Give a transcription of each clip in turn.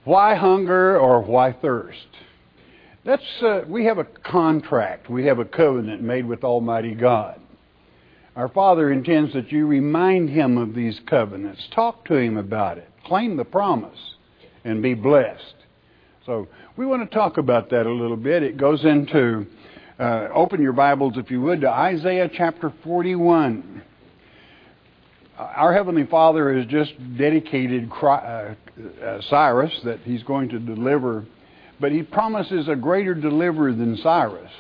Why hunger or why thirst? We have a contract. We have a covenant made with Almighty God. Our Father intends that you remind Him of these covenants. Talk to Him about it. Claim the promise and be blessed. So we want to talk about that a little bit. It goes into, open your Bibles if you would, to Isaiah chapter 41. Our Heavenly Father has just dedicated Cyrus that He's going to deliver, but He promises a greater deliverer than Cyrus.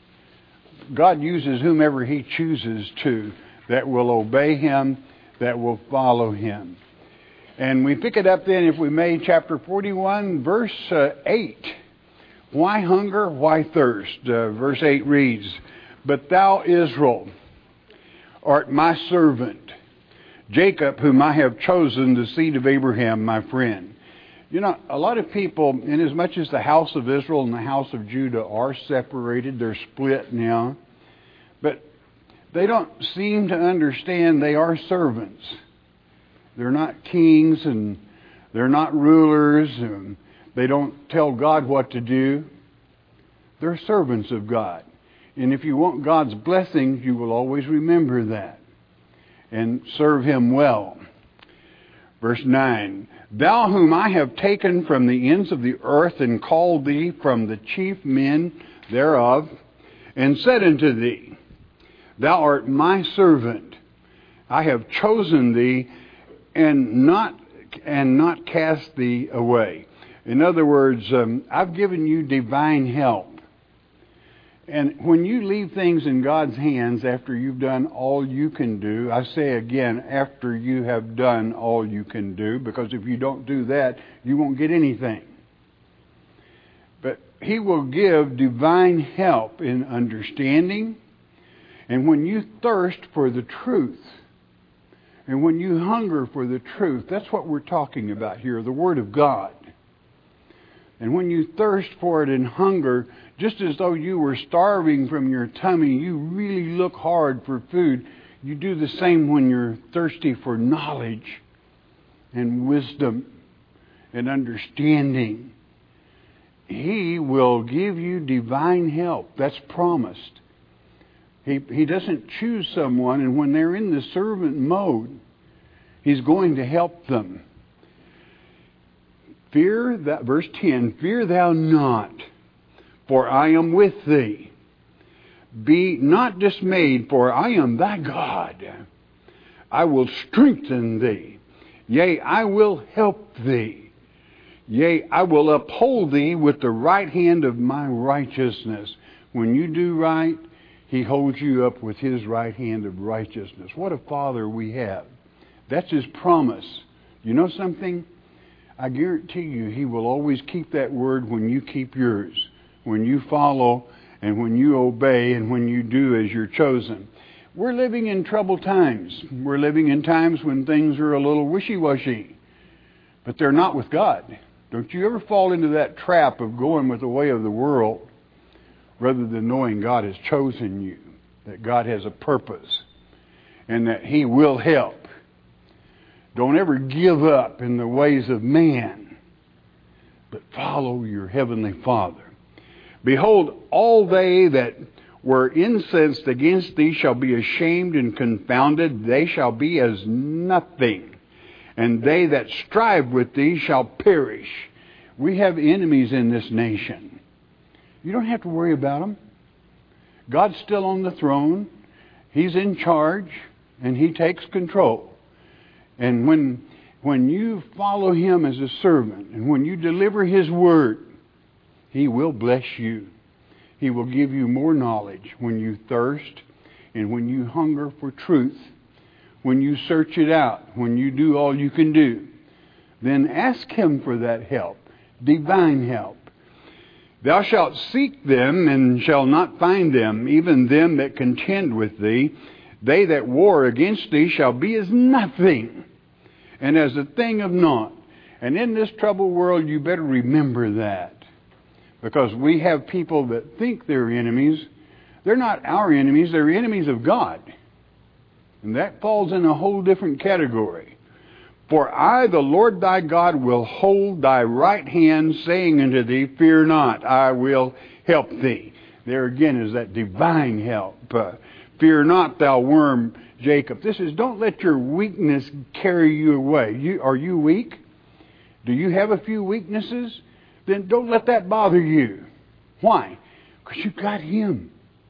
God uses whomever He chooses to that will obey Him, that will follow Him. And we pick it up then, if we may, chapter 41, verse 8. Why hunger? Why thirst? Verse 8 reads, But thou, Israel, art my servant, Jacob, whom I have chosen, the seed of Abraham, my friend. You know, a lot of people, inasmuch as the house of Israel and the house of Judah are separated, they're split now, but they don't seem to understand they are servants. They're not kings and they're not rulers, and they don't tell God what to do. They're servants of God. And if you want God's blessings, you will always remember that and serve Him well. Verse 9, Thou whom I have taken from the ends of the earth and called thee from the chief men thereof, and said unto thee, Thou art my servant. I have chosen thee and not cast thee away. In other words, I've given you divine help. And when you leave things in God's hands after you've done all you can do, I say again, after you have done all you can do, because if you don't do that, you won't get anything. But He will give divine help in understanding. And when you thirst for the truth, and when you hunger for the truth, that's what we're talking about here, the Word of God. And when you thirst for it and hunger, just as though you were starving from your tummy, you really look hard for food. You do the same when you're thirsty for knowledge and wisdom and understanding. He will give you divine help. That's promised. He doesn't choose someone, and when they're in the servant mode, He's going to help them. Verse 10, Fear thou not, for I am with thee. Be not dismayed, for I am thy God. I will strengthen thee. Yea, I will help thee. Yea, I will uphold thee with the right hand of my righteousness. When you do right, He holds you up with His right hand of righteousness. What a Father we have. That's His promise. You know something? I guarantee you He will always keep that word when you keep yours. When you follow and when you obey and when you do as you're chosen. We're living in troubled times. We're living in times when things are a little wishy-washy. But they're not with God. Don't you ever fall into that trap of going with the way of the world rather than knowing God has chosen you, that God has a purpose, and that He will help. Don't ever give up in the ways of man, but follow your Heavenly Father. Behold, all they that were incensed against thee shall be ashamed and confounded. They shall be as nothing. And they that strive with thee shall perish. We have enemies in this nation. You don't have to worry about them. God's still on the throne. He's in charge, and He takes control. And when you follow Him as a servant, and when you deliver His word, He will bless you. He will give you more knowledge when you thirst and when you hunger for truth, when you search it out, when you do all you can do. Then ask Him for that help, divine help. Thou shalt seek them and shall not find them, even them that contend with thee. They that war against thee shall be as nothing, and as a thing of naught. And in this troubled world, you better remember that. Because we have people that think they're enemies. They're not our enemies, they're enemies of God. And that falls in a whole different category. For I, the Lord thy God, will hold thy right hand, saying unto thee, fear not, I will help thee. There again is that divine help. Fear not, thou worm Jacob. This is, don't let your weakness carry you away. Are you weak? Do you have a few weaknesses? Then don't let that bother you. Why? Because you've got Him.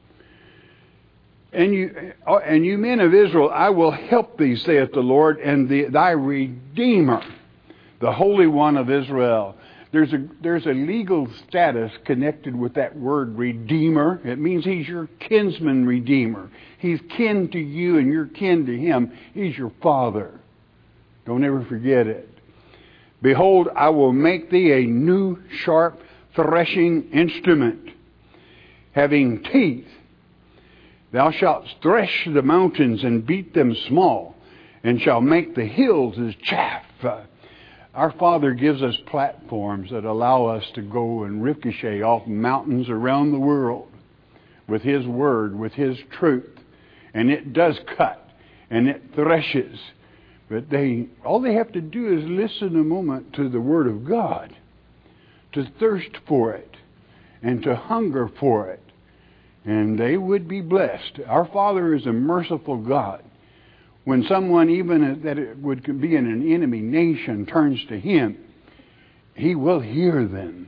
And you men of Israel, I will help thee, saith the Lord, and thy Redeemer, the Holy One of Israel. There's a legal status connected with that word Redeemer. It means He's your kinsman Redeemer. He's kin to you and you're kin to Him. He's your Father. Don't ever forget it. Behold, I will make thee a new sharp threshing instrument, having teeth. Thou shalt thresh the mountains and beat them small, and shall make the hills as chaff. Our Father gives us platforms that allow us to go and ricochet off mountains around the world with His Word, with His truth. And it does cut, and it threshes. But all they have to do is listen a moment to the Word of God, to thirst for it, and to hunger for it. And they would be blessed. Our Father is a merciful God. When someone, even that it would be in an enemy nation, turns to Him, He will hear them.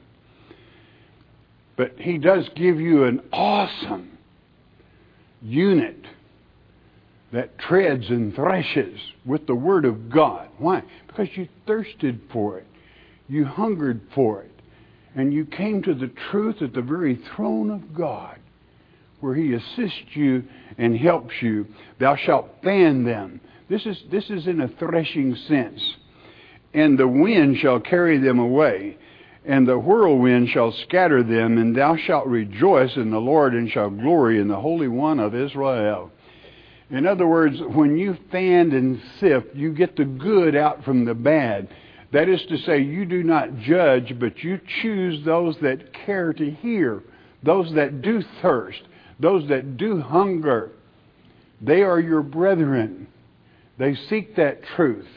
But He does give you an awesome unit that treads and threshes with the Word of God. Why? Because you thirsted for it. You hungered for it. And you came to the truth at the very throne of God, where He assists you and helps you. Thou shalt fan them. This is in a threshing sense. And the wind shall carry them away, and the whirlwind shall scatter them, and thou shalt rejoice in the Lord, and shalt glory in the Holy One of Israel. In other words, when you fan and sift, you get the good out from the bad. That is to say, you do not judge, but you choose those that care to hear, those that do thirst, those that do hunger. They are your brethren. They seek that truth.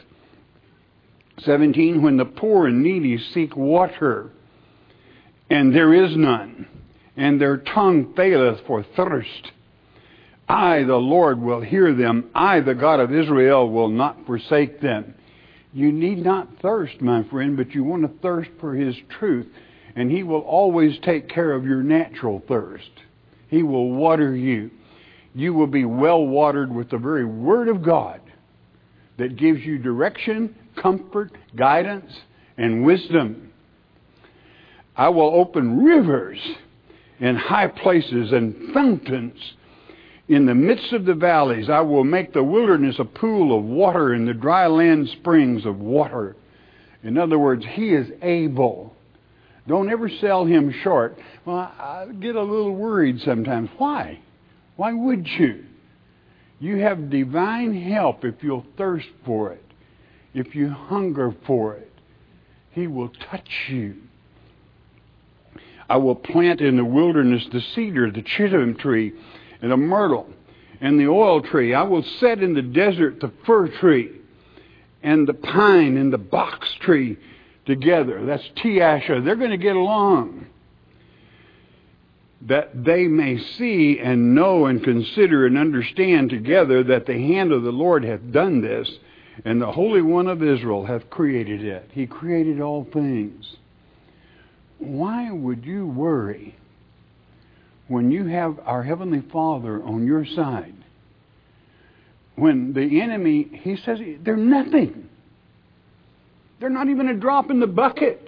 17, when the poor and needy seek water, and there is none, and their tongue faileth for thirst, I, the Lord, will hear them. I, the God of Israel, will not forsake them. You need not thirst, my friend, but you want to thirst for His truth, and He will always take care of your natural thirst. He will water you. You will be well watered with the very Word of God that gives you direction, comfort, guidance, and wisdom. I will open rivers in high places and fountains in the midst of the valleys. I will make the wilderness a pool of water and the dry land springs of water. In other words, He is able. Don't ever sell Him short. Well, I get a little worried sometimes. Why? Why would you? You have divine help if you'll thirst for it. If you hunger for it, He will touch you. I will plant in the wilderness the cedar, the chittim tree, and the myrtle, and the oil tree. I will set in the desert the fir tree, and the pine and the box tree together. That's Tiasha. They're going to get along. That they may see and know and consider and understand together that the hand of the Lord hath done this, and the Holy One of Israel hath created it. He created all things. Why would you worry when you have our Heavenly Father on your side? When the enemy, He says, they're nothing. They're not even a drop in the bucket.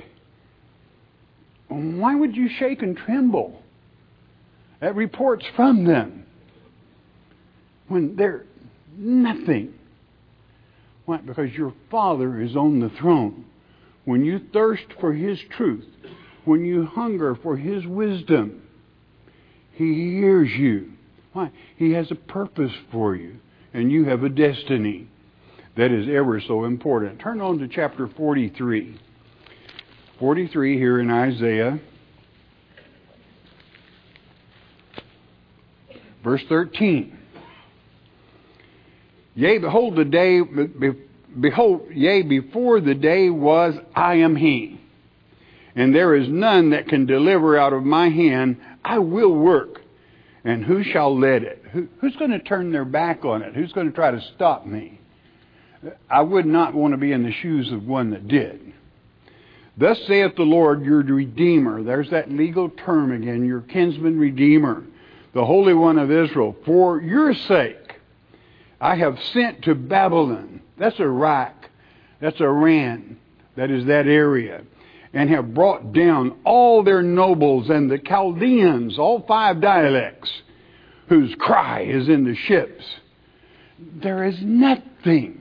Why would you shake and tremble at reports from them when they're nothing? Why? Because your Father is on the throne. When you thirst for His truth, when you hunger for His wisdom, He hears you. Why? He has a purpose for you, and you have a destiny that is ever so important. Turn on to chapter 43. 43 here in Isaiah. Verse 13. Yea, behold, the day behold, yea, before the day was, I am he. And there is none that can deliver out of my hand. I will work. And who shall let it? Who's going to turn their back on it? Who's going to try to stop me? I would not want to be in the shoes of one that did. Thus saith the Lord, your Redeemer. There's that legal term again, your kinsman Redeemer, the Holy One of Israel. For your sake, I have sent to Babylon. That's Iraq. That's Iran. That is that area. And have brought down all their nobles and the Chaldeans, all 5 dialects, whose cry is in the ships. There is nothing.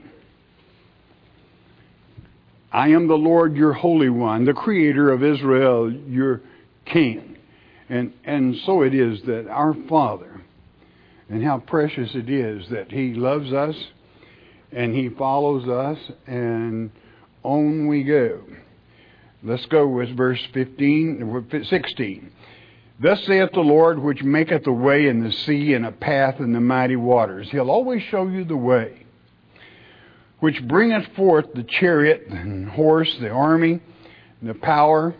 I am the Lord, your Holy One, the Creator of Israel, your King. And so it is that our Father, and how precious it is that He loves us, and He follows us, and on we go. Let's go with verse 16. Thus saith the Lord, which maketh a way in the sea and a path in the mighty waters. He'll always show you the way. Which bringeth forth the chariot and horse, the army, and the power.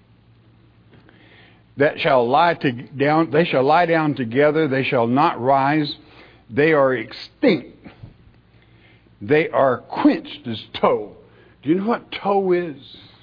That shall lie down. They shall lie down together. They shall not rise. They are extinct. They are quenched as tow. Do you know what tow is?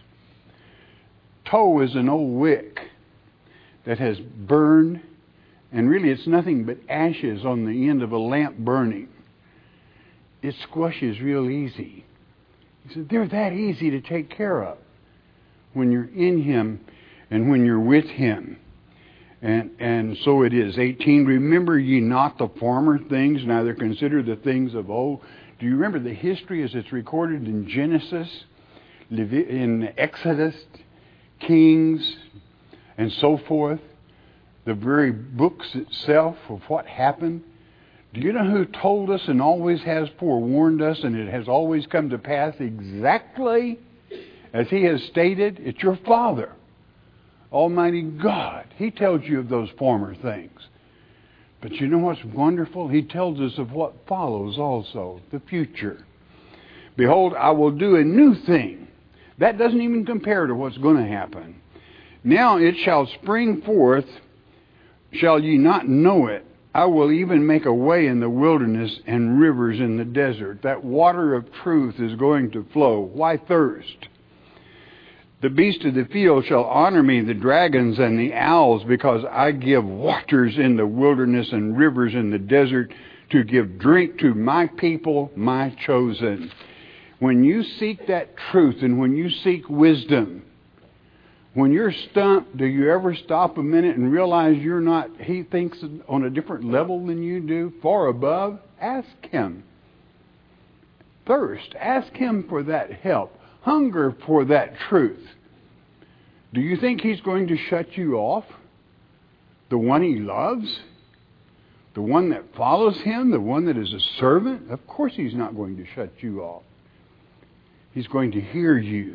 Tow is an old wick that has burned, and really it's nothing but ashes on the end of a lamp burning. It squashes real easy. He said, they're that easy to take care of when you're in Him and when you're with Him. And so it is. 18, remember ye not the former things, neither consider the things of old. Do you remember the history as it's recorded in Genesis, in Exodus, Kings, and so forth? The very books itself of what happened. Do you know who told us and always has forewarned us, and it has always come to pass exactly as He has stated? It's your Father, Almighty God. He tells you of those former things. But you know what's wonderful? He tells us of what follows also, the future. Behold, I will do a new thing. That doesn't even compare to what's going to happen. Now it shall spring forth. Shall ye not know it? I will even make a way in the wilderness and rivers in the desert. That water of truth is going to flow. Why thirst? The beasts of the field shall honor me, the dragons and the owls, because I give waters in the wilderness and rivers in the desert to give drink to my people, my chosen. When you seek that truth and when you seek wisdom, when you're stumped, do you ever stop a minute and realize you're not, He thinks on a different level than you do, far above? Ask Him. Thirst. Ask Him for that help. Hunger for that truth. Do you think He's going to shut you off? The one He loves? The one that follows Him? The one that is a servant? Of course He's not going to shut you off. He's going to hear you.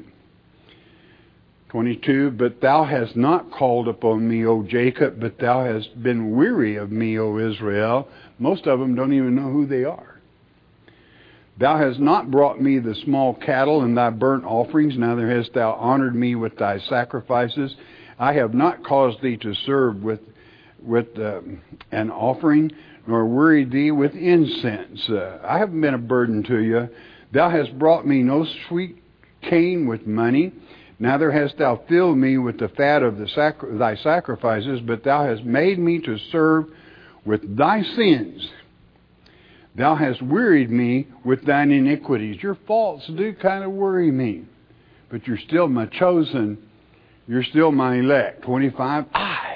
22, but thou hast not called upon me, O Jacob, but thou hast been weary of me, O Israel. Most of them don't even know who they are. Thou hast not brought me the small cattle and thy burnt offerings, neither hast thou honored me with thy sacrifices. I have not caused thee to serve with an offering, nor wearied thee with incense. I haven't been a burden to you. Thou hast brought me no sweet cane with money, neither hast thou filled me with the fat of thy sacrifices, but thou hast made me to serve with thy sins. Thou hast wearied me with thine iniquities. Your faults do kind of worry me, but you're still my chosen. You're still my elect. 25,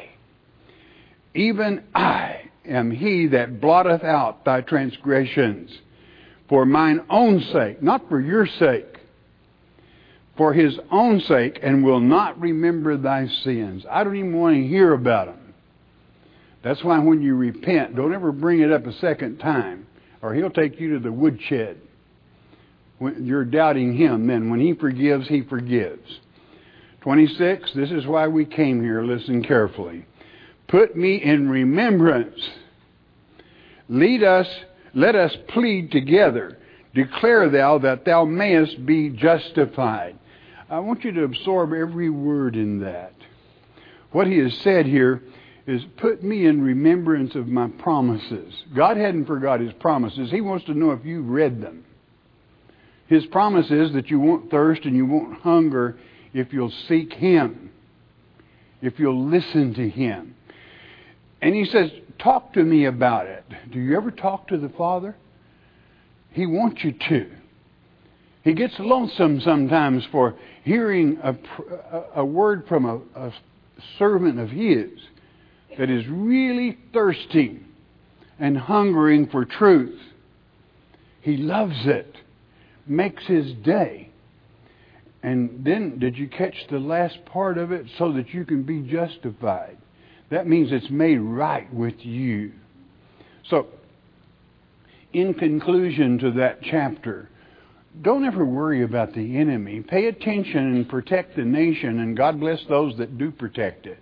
even I am He that blotteth out thy transgressions for mine own sake, not for your sake, for His own sake, and will not remember thy sins. I don't even want to hear about them. That's why when you repent, don't ever bring it up a second time, or He'll take you to the woodshed. When you're doubting Him, then when He forgives, He forgives. 26, this is why we came here. Listen carefully. Put me in remembrance. Let us plead together. declare thou that thou mayest be justified. I want you to absorb every word in that. What he has said here is, put me in remembrance of my promises. God hadn't forgot his promises. He wants to know if you've read them. His promise is that you won't thirst and you won't hunger if you'll seek him, if you'll listen to him. And he says, talk to me about it. Do you ever talk to the Father? He wants you to. He gets lonesome sometimes for hearing a word from a servant of his that is really thirsting and hungering for truth. He loves it. Makes his day. And then, did you catch the last part of it? So that you can be justified. That means it's made right with you. So, in conclusion to that chapter, don't ever worry about the enemy. Pay attention and protect the nation, and God bless those that do protect it.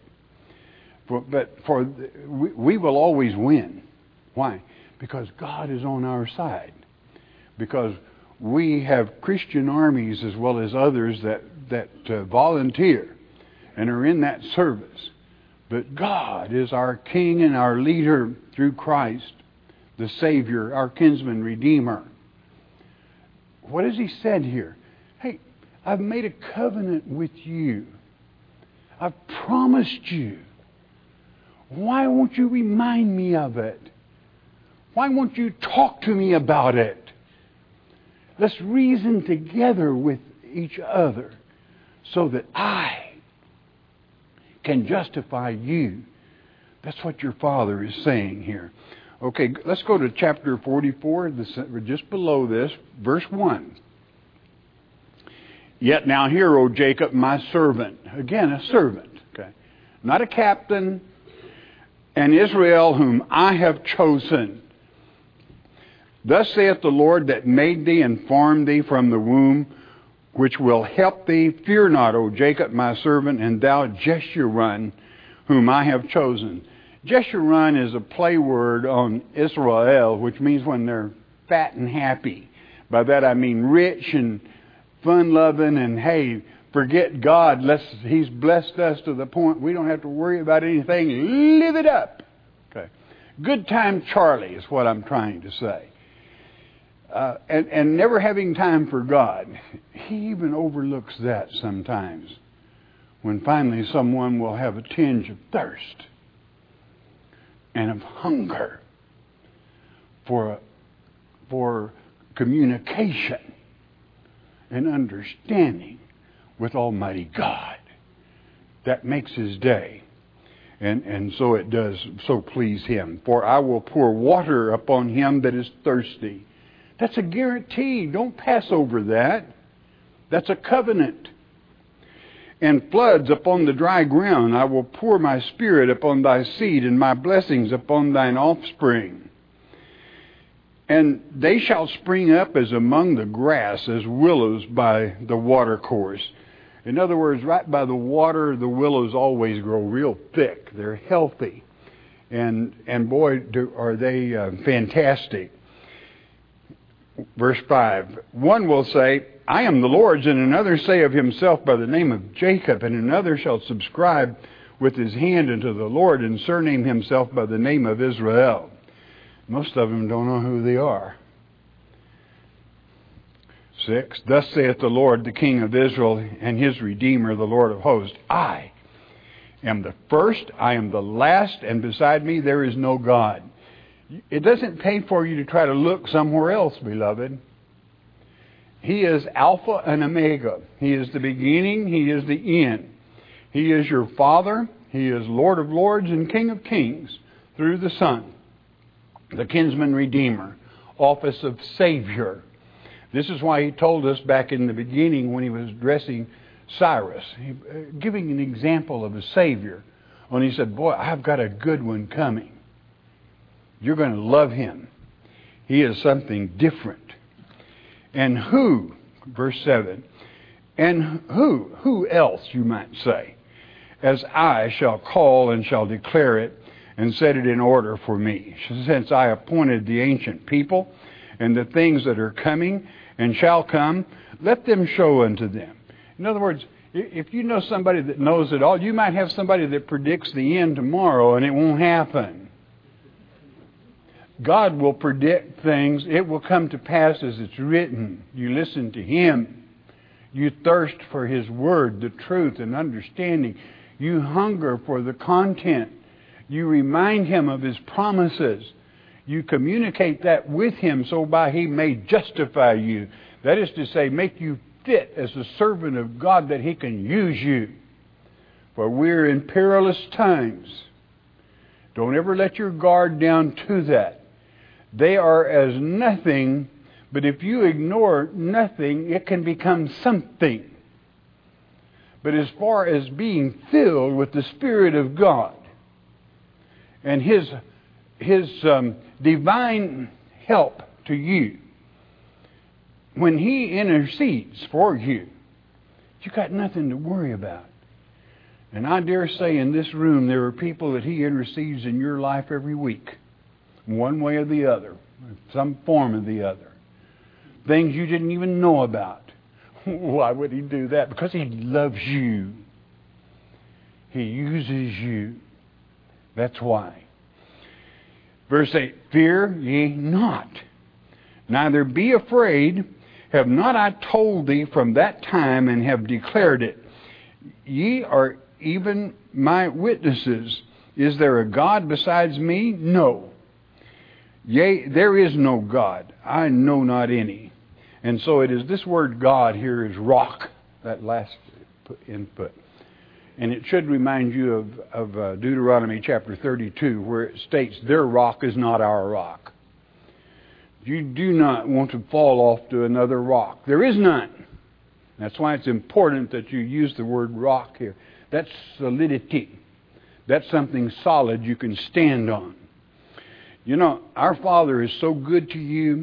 We will always win. Why? Because God is on our side. Because we have Christian armies as well as others that volunteer and are in that service. But God is our King and our leader through Christ, the Savior, our kinsman redeemer. What has he said here? Hey, I've made a covenant with you. I've promised you. Why won't you remind me of it? Why won't you talk to me about it? Let's reason together with each other so that I can justify you. That's what your Father is saying here. Okay, let's go to chapter 44, just below this, verse 1. Yet now hear, O Jacob, my servant. Again, a servant. Okay, not a captain. And Israel, whom I have chosen. Thus saith the Lord that made thee and formed thee from the womb, which will help thee. Fear not, O Jacob, my servant, and thou Jeshurun, whom I have chosen. Jeshurun is a play word on Israel, which means when they're fat and happy. By that I mean rich and fun-loving, and hey, forget God. He's blessed us to the point we don't have to worry about anything. Live it up. Okay, good time Charlie is what I'm trying to say. And never having time for God. He even overlooks that sometimes. When finally someone will have a tinge of thirst and of hunger for communication and understanding with Almighty God. That makes his day. And so it does so please him. For I will pour water upon him that is thirsty. That's a guarantee. Don't pass over that. That's a covenant. And floods upon the dry ground. I will pour my spirit upon thy seed and my blessings upon thine offspring. And they shall spring up as among the grass, as willows by the watercourse. In other words, right by the water, the willows always grow real thick. They're healthy. And boy, are they fantastic. Verse 5, one will say, I am the Lord's, and another say of himself by the name of Jacob, and another shall subscribe with his hand unto the Lord, and surname himself by the name of Israel. Most of them don't know who they are. 6, thus saith the Lord, the King of Israel, and his Redeemer, the Lord of hosts, I am the first, I am the last, and beside me there is no God. It doesn't pay for you to try to look somewhere else, beloved. He is Alpha and Omega. He is the beginning. He is the end. He is your Father. He is Lord of Lords and King of Kings through the Son, the kinsman redeemer, office of Savior. This is why he told us back in the beginning when he was addressing Cyrus, giving an example of a Savior. When he said, boy, I've got a good one coming. You're going to love him. He is something different. And who, verse 7, and who else, you might say, as I shall call and shall declare it and set it in order for me, since I appointed the ancient people and the things that are coming and shall come, let them show unto them. In other words, if you know somebody that knows it all, you might have somebody that predicts the end tomorrow and it won't happen. God will predict things. It will come to pass as it's written. You listen to Him. You thirst for His Word, the truth and understanding. You hunger for the content. You remind Him of His promises. You communicate that with Him so by He may justify you. That is to say, make you fit as a servant of God that He can use you. For we're in perilous times. Don't ever let your guard down to that. They are as nothing, but if you ignore nothing, it can become something. But as far as being filled with the Spirit of God and His divine help to you, when He intercedes for you, you got nothing to worry about. And I dare say in this room there are people that He intercedes in your life every week, one way or the other, some form or the other. Things you didn't even know about. Why would He do that? Because He loves you. He uses you. That's why. Verse 8, fear ye not, neither be afraid. Have not I told thee from that time, and have declared it? Ye are even my witnesses. Is there a God besides me? No. Yea, there is no God. I know not any. And so it is, this word God here is rock, that last input. And it should remind you of Deuteronomy chapter 32, where it states, their rock is not our rock. You do not want to fall off to another rock. There is none. That's why it's important that you use the word rock here. That's solidity. That's something solid you can stand on. You know, our Father is so good to you.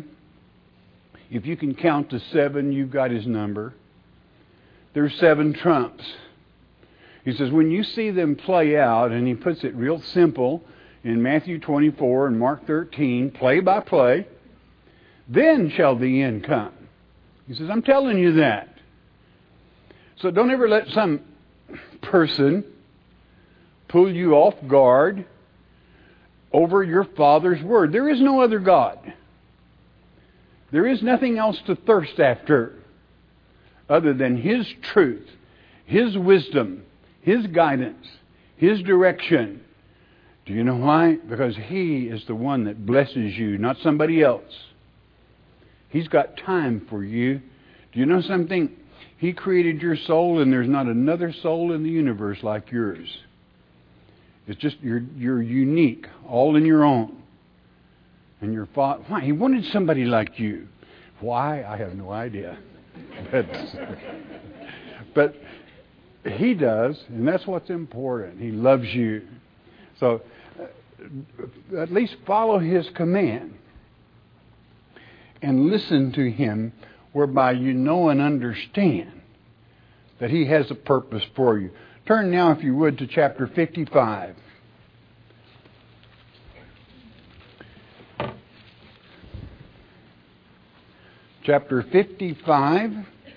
If you can count to 7, you've got His number. There's 7 trumps. He says, when you see them play out, and He puts it real simple in Matthew 24 and Mark 13, play by play, then shall the end come. He says, I'm telling you that. So don't ever let some person pull you off guard over your Father's Word. There is no other God. There is nothing else to thirst after other than His truth, His wisdom, His guidance, His direction. Do you know why? Because He is the one that blesses you, not somebody else. He's got time for you. Do you know something? He created your soul, and there's not another soul in the universe like yours. It's just you're unique, all in your own. And your Father, why? He wanted somebody like you. Why? I have no idea. But He does, and that's what's important. He loves you. So at least follow His command and listen to Him, whereby you know and understand that He has a purpose for you. Turn now, if you would, to chapter 55. Chapter 55.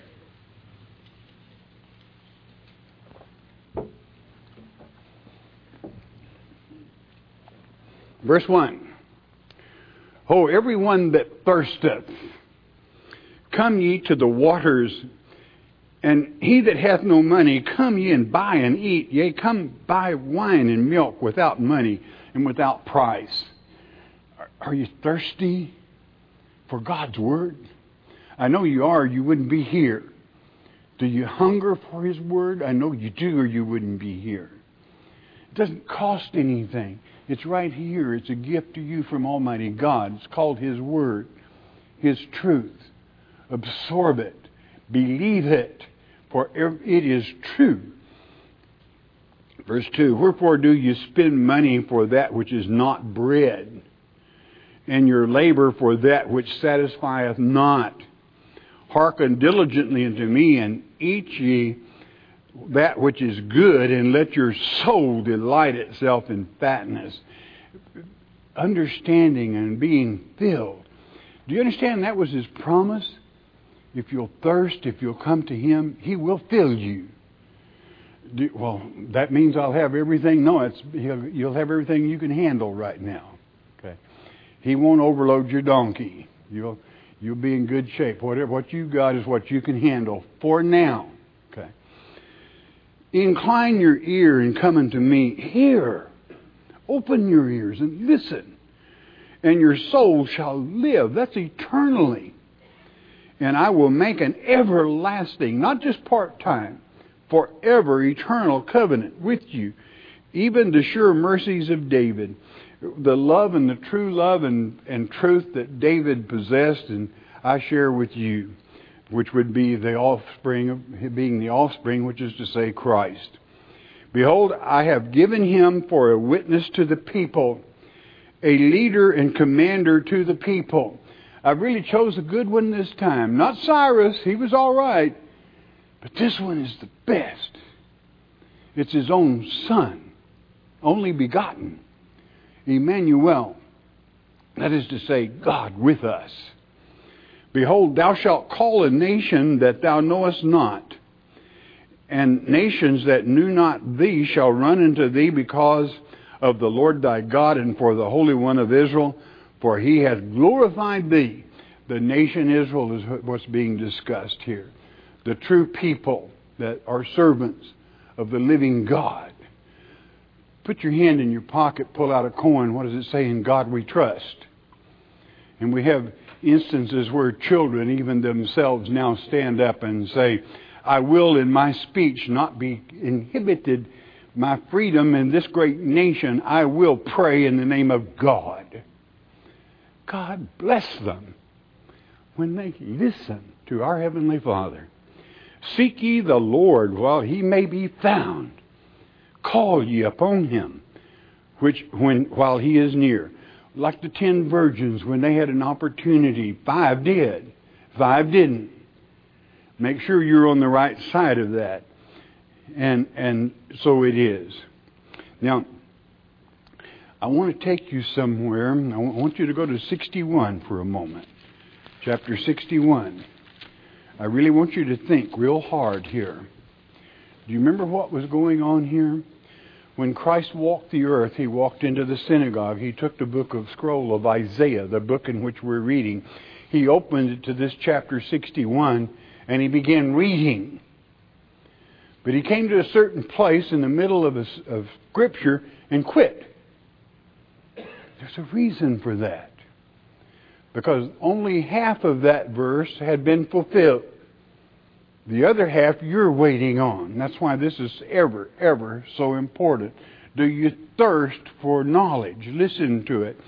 Verse 1. Ho, everyone that thirsteth, come ye to the waters, and he that hath no money, come ye and buy and eat. Yea, come buy wine and milk without money and without price. Are you thirsty for God's Word? I know you are, you wouldn't be here. Do you hunger for His Word? I know you do, or you wouldn't be here. It doesn't cost anything. It's right here. It's a gift to you from Almighty God. It's called His Word, His truth. Absorb it. Believe it, for it is true. Verse 2, wherefore do you spend money for that which is not bread, and your labor for that which satisfieth not? Hearken diligently unto me, and eat ye that which is good, and let your soul delight itself in fatness. Understanding and being filled. Do you understand that was His promise? If you'll thirst, if you'll come to Him, He will fill you. Well, that means I'll have everything. No, you'll have everything you can handle right now. Okay. He won't overload your donkey. You'll be in good shape. What you've got is what you can handle for now. Okay. Incline your ear and come unto me. Hear. Open your ears and listen. And your soul shall live. That's eternally. And I will make an everlasting, not just part-time, forever eternal covenant with you. Even the sure mercies of David. The love and the true love and truth that David possessed and I share with you, which would be the offspring of being the offspring, which is to say Christ. Behold, I have given him for a witness to the people, a leader and commander to the people. I really chose a good one this time. Not Cyrus, he was all right. But this one is the best. It's his own son, only begotten, Emmanuel. That is to say, God with us. Behold, thou shalt call a nation that thou knowest not, and nations that knew not thee shall run unto thee because of the Lord thy God and for the Holy One of Israel, for he hath glorified thee. The nation Israel is what's being discussed here. The true people that are servants of the living God. Put your hand in your pocket, pull out a coin. What does it say? In God we trust. And we have instances where children, even themselves, now stand up and say, I will in my speech not be inhibited, my freedom in this great nation. I will pray in the name of God. God bless them when they listen to our Heavenly Father. Seek ye the Lord while he may be found. Call ye upon him while he is near. Like the 10 virgins, when they had an opportunity, 5 did, 5 didn't. Make sure you're on the right side of that. And so it is. Now, I want to take you somewhere. I want you to go to 61 for a moment. Chapter 61. I really want you to think real hard here. Do you remember what was going on here? When Christ walked the earth, he walked into the synagogue. He took the book of scroll of Isaiah, the book in which we're reading. He opened it to this chapter 61, and he began reading. But he came to a certain place in the middle of Scripture and quit. There's a reason for that. Because only half of that verse had been fulfilled. The other half you're waiting on. That's why this is ever, ever so important. Do you thirst for knowledge? Listen to it.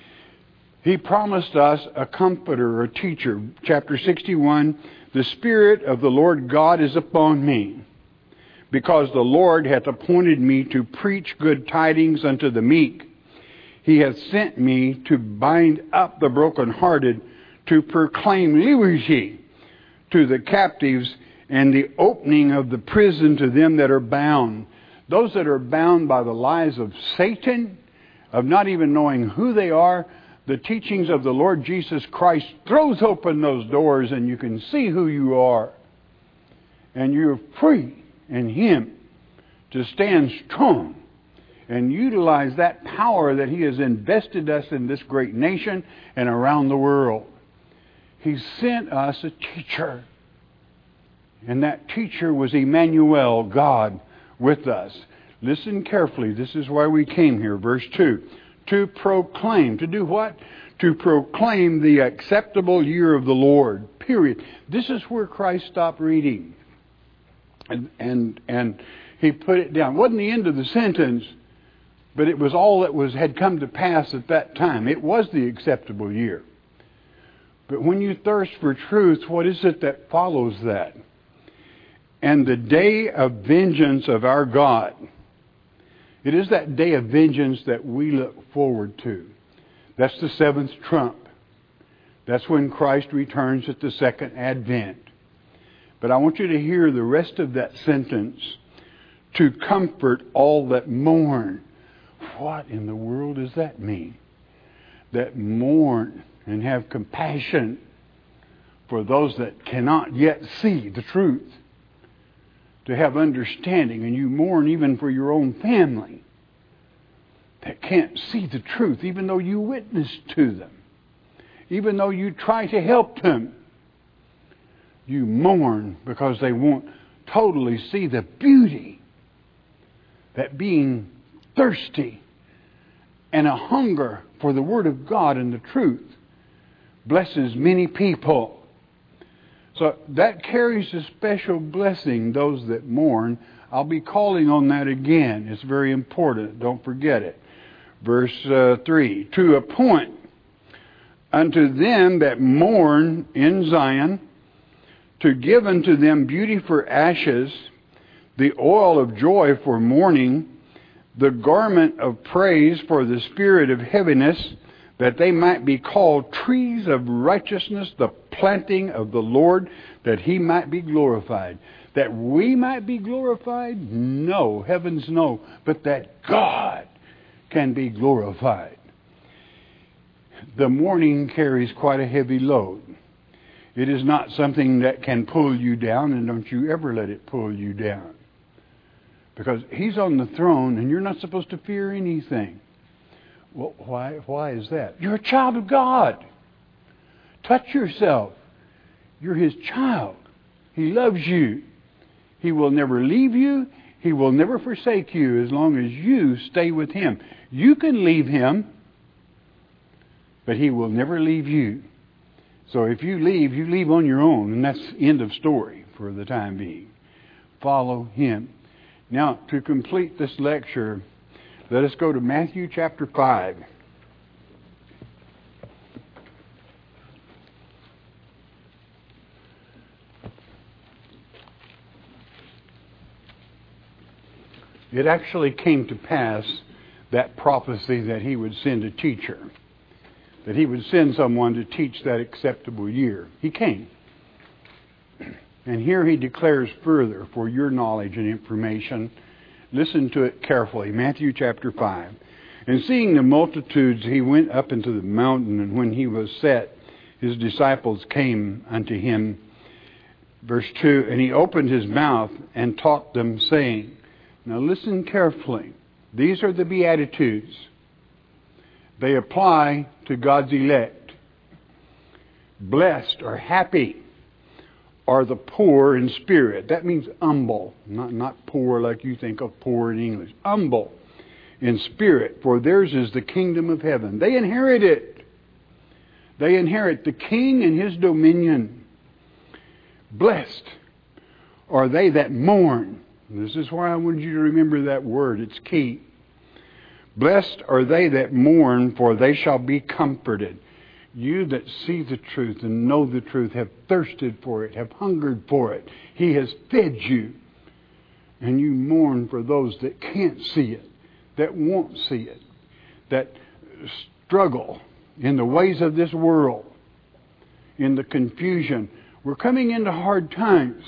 He promised us a comforter, a teacher. Chapter 61, the Spirit of the Lord God is upon me, because the Lord hath appointed me to preach good tidings unto the meek. He hath sent me to bind up the brokenhearted, to proclaim liberty to the captives, and the opening of the prison to them that are bound. Those that are bound by the lies of Satan, of not even knowing who they are, the teachings of the Lord Jesus Christ throws open those doors and you can see who you are. And you're free in Him to stand strong and utilize that power that He has invested us in this great nation and around the world. He sent us a teacher. And that teacher was Emmanuel, God with us. Listen carefully. This is why we came here. Verse 2. To proclaim. To do what? To proclaim the acceptable year of the Lord. Period. This is where Christ stopped reading. And he put it down. It wasn't the end of the sentence, but it was all that had come to pass at that time. It was the acceptable year. But when you thirst for truth, what is it that follows that? And the day of vengeance of our God. It is that day of vengeance that we look forward to. That's the 7th trump. That's when Christ returns at the second advent. But I want you to hear the rest of that sentence. To comfort all that mourn. What in the world does that mean? That mourn. and have compassion for those that cannot yet see the truth. To have understanding, and you mourn even for your own family that can't see the truth, even though you witness to them, even though you try to help them. You mourn because they won't totally see the beauty that being thirsty and a hunger for the Word of God and the truth blesses many people. So that carries a special blessing, those that mourn. I'll be calling on that again. It's very important. Don't forget it. Verse 3, to appoint unto them that mourn in Zion, to give unto them beauty for ashes, the oil of joy for mourning, the garment of praise for the spirit of heaviness, that they might be called trees of righteousness, the planting of the Lord, that He might be glorified. That we might be glorified? No, heavens no. But that God can be glorified. The mourning carries quite a heavy load. It is not something that can pull you down, and don't you ever let it pull you down. Because He's on the throne, and you're not supposed to fear anything. Well, why is that? You're a child of God. Touch yourself. You're His child. He loves you. He will never leave you. He will never forsake you as long as you stay with Him. You can leave Him, but He will never leave you. So if you leave on your own, and that's the end of story for the time being. Follow Him. Now, to complete this lecture, let us go to Matthew chapter 5. It actually came to pass, that prophecy, that He would send a teacher, that He would send someone to teach that acceptable year. He came. And here He declares further for your knowledge and information. Listen to it carefully. Matthew chapter 5. And seeing the multitudes, He went up into the mountain, and when He was set, His disciples came unto Him. Verse 2, and He opened His mouth and taught them, saying, now listen carefully. These are the Beatitudes. They apply to God's elect. Blessed or happy are the poor in spirit. That means humble. Not poor like you think of poor in English. Humble in spirit, for theirs is the kingdom of heaven. They inherit it. They inherit the King and His dominion. Blessed are they that mourn. This is why I wanted you to remember that word. It's key. Blessed are they that mourn, for they shall be comforted. You that see the truth and know the truth have thirsted for it, have hungered for it. He has fed you. And you mourn for those that can't see it, that won't see it, that struggle in the ways of this world, in the confusion. We're coming into hard times.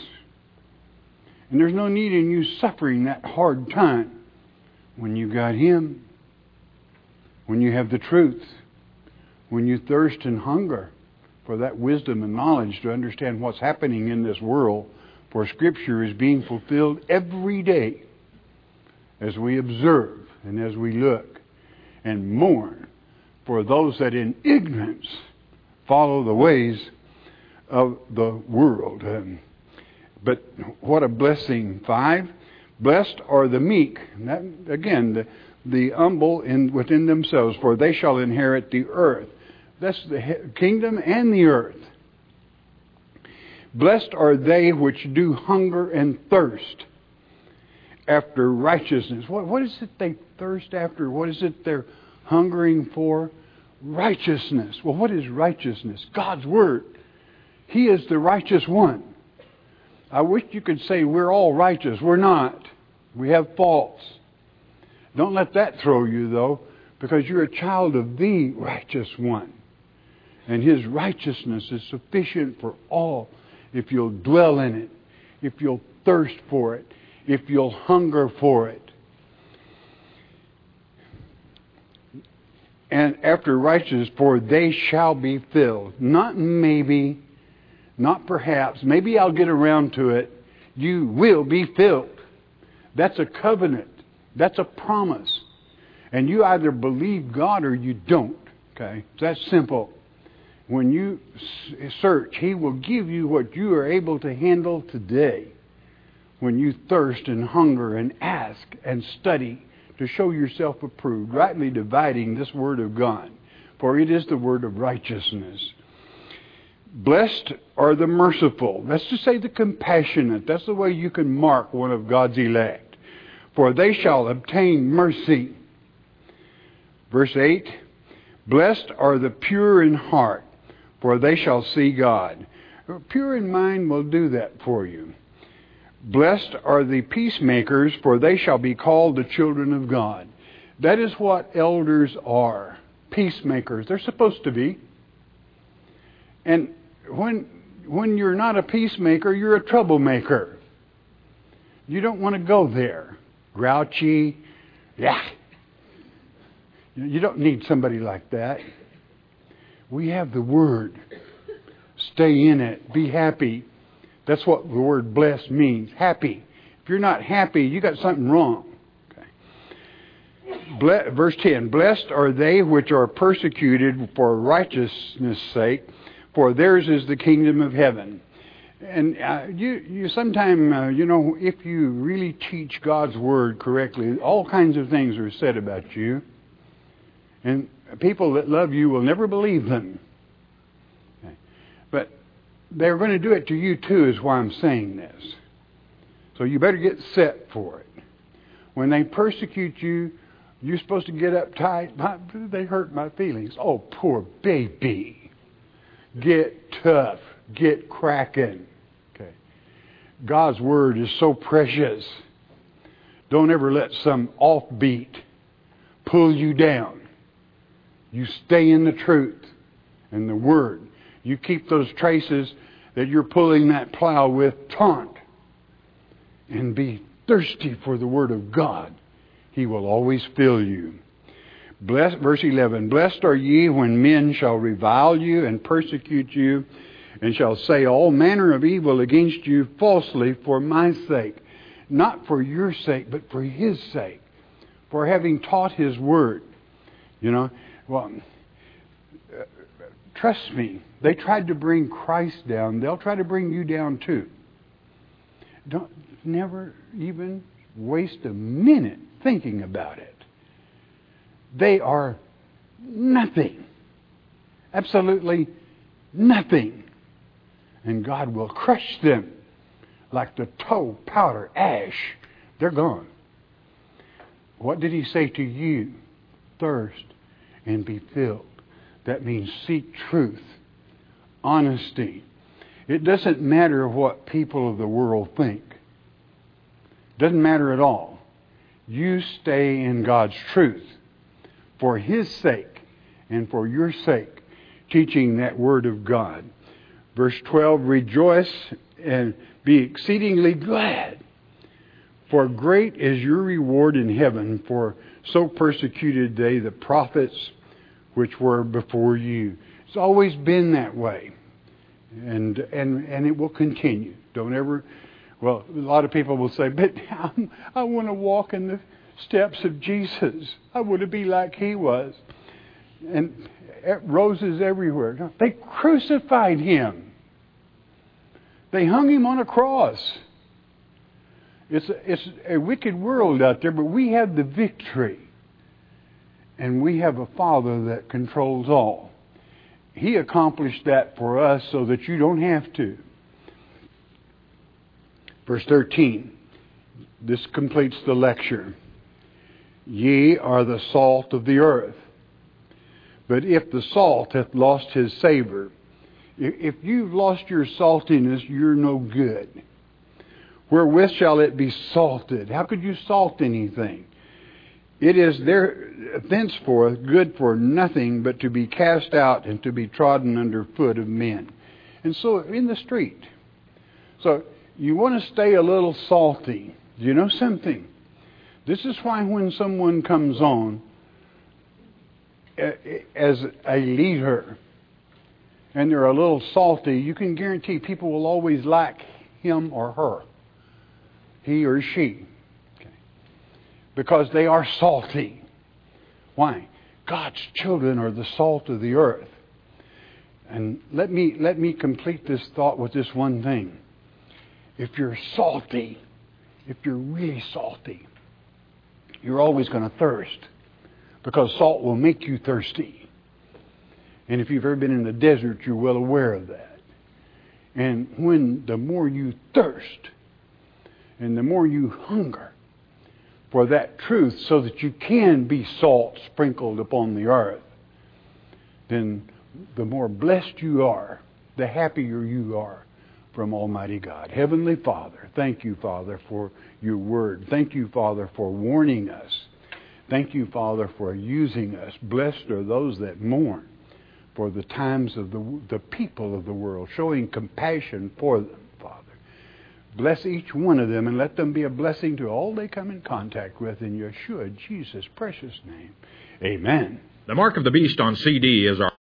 And there's no need in you suffering that hard time when you got Him, when you have the truth, when you thirst and hunger for that wisdom and knowledge to understand what's happening in this world, for Scripture is being fulfilled every day as we observe and as we look and mourn for those that in ignorance follow the ways of the world. But what a blessing. 5, blessed are the meek. And that, again, the humble within themselves, for they shall inherit the earth. That's the kingdom and the earth. Blessed are they which do hunger and thirst after righteousness. What is it they thirst after? What is it they're hungering for? Righteousness. Well, what is righteousness? God's Word. He is the righteous one. I wish you could say we're all righteous. We're not. We have faults. Don't let that throw you, though, because you're a child of the righteous one. And His righteousness is sufficient for all if you'll dwell in it, if you'll thirst for it, if you'll hunger for it. And after righteousness, for they shall be filled. Not maybe, not perhaps. Maybe I'll get around to it. You will be filled. That's a covenant. That's a promise. And you either believe God or you don't. Okay? That's simple. When you search, He will give you what you are able to handle today. When you thirst and hunger and ask and study to show yourself approved, rightly dividing this word of God. For it is the word of righteousness. Blessed are the merciful. That's to say the compassionate. That's the way you can mark one of God's elect. For they shall obtain mercy. Verse 8. Blessed are the pure in heart, for they shall see God. Pure in mind will do that for you. Blessed are the peacemakers, for they shall be called the children of God. That is what elders are. Peacemakers. They're supposed to be. And when you're not a peacemaker, you're a troublemaker. You don't want to go there. Grouchy. Yeah. You don't need somebody like that. We have the Word. Stay in it. Be happy. That's what the word blessed means. Happy. If you're not happy, you got something wrong. Okay. Verse 10. Blessed are they which are persecuted for righteousness' sake, for theirs is the kingdom of heaven. And you sometimes, if you really teach God's Word correctly, all kinds of things are said about you. And people that love you will never believe them. Okay. But they're going to do it to you too, is why I'm saying this. So you better get set for it. When they persecute you, you're supposed to get uptight. They hurt my feelings. Oh, poor baby. Get tough. Get cracking. Okay. God's Word is so precious. Don't ever let some offbeat pull you down. You stay in the truth and the Word. You keep those traces that you're pulling that plow with taut. And be thirsty for the Word of God. He will always fill you. Verse 11. Blessed are ye when men shall revile you and persecute you, and shall say all manner of evil against you falsely for my sake. Not for your sake, but for His sake. For having taught His Word. Well, trust me, they tried to bring Christ down. They'll try to bring you down too. Don't never even waste a minute thinking about it. They are nothing. Absolutely nothing. And God will crush them like the tow, powder, ash. They're gone. What did He say to you? Thirst and be filled. That means seek truth, honesty. It doesn't matter what people of the world think. Doesn't matter at all. You stay in God's truth for His sake and for your sake, teaching that Word of God. Verse 12, rejoice and be exceedingly glad, for great is your reward in heaven, for so persecuted they the prophets which were before you. It's always been that way. And it will continue. Don't ever... Well, a lot of people will say, but I want to walk in the steps of Jesus. I want to be like He was. And roses everywhere. They crucified Him. They hung Him on a cross. It's a wicked world out there, but we have the victory. And we have a Father that controls all. He accomplished that for us so that you don't have to. Verse 13. This completes the lecture. Ye are the salt of the earth. But if the salt hath lost his savor, if you've lost your saltiness, you're no good. Wherewith shall it be salted? How could you salt anything? It is thenceforth good for nothing but to be cast out and to be trodden under foot of men. And so in the street. So you want to stay a little salty. Do you know something? This is why when someone comes on as a leader and they're a little salty, you can guarantee people will always like him or her, he or she, okay, because they are salty. Why? God's children are the salt of the earth. And let me complete this thought with this one thing. If you're salty, if you're really salty, you're always going to thirst, because salt will make you thirsty. And if you've ever been in the desert, you're well aware of that. And when the more you thirst and the more you hunger for that truth so that you can be salt sprinkled upon the earth, then the more blessed you are, the happier you are from Almighty God. Heavenly Father, thank you, Father, for your word. Thank you, Father, for warning us. Thank you, Father, for using us. Blessed are those that mourn for the times of the people of the world, showing compassion for them, Father. Bless each one of them and let them be a blessing to all they come in contact with in Yeshua, Jesus' precious name. Amen. The Mark of the Beast on CD is our